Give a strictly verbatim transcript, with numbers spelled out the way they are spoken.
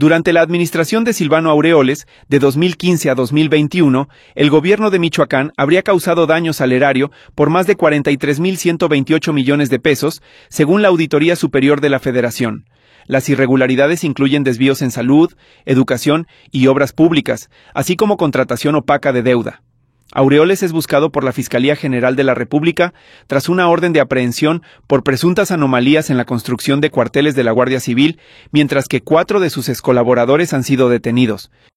Durante la administración de Silvano Aureoles, de dos mil quince a dos mil veintiuno, el gobierno de Michoacán habría causado daños al erario por más de cuarenta y tres mil ciento veintiocho millones de pesos, según la Auditoría Superior de la Federación. Las irregularidades incluyen desvíos en salud, educación y obras públicas, así como contratación opaca de deuda. Aureoles es buscado por la Fiscalía General de la República tras una orden de aprehensión por presuntas anomalías en la construcción de cuarteles de la Guardia Civil, mientras que cuatro de sus excolaboradores han sido detenidos.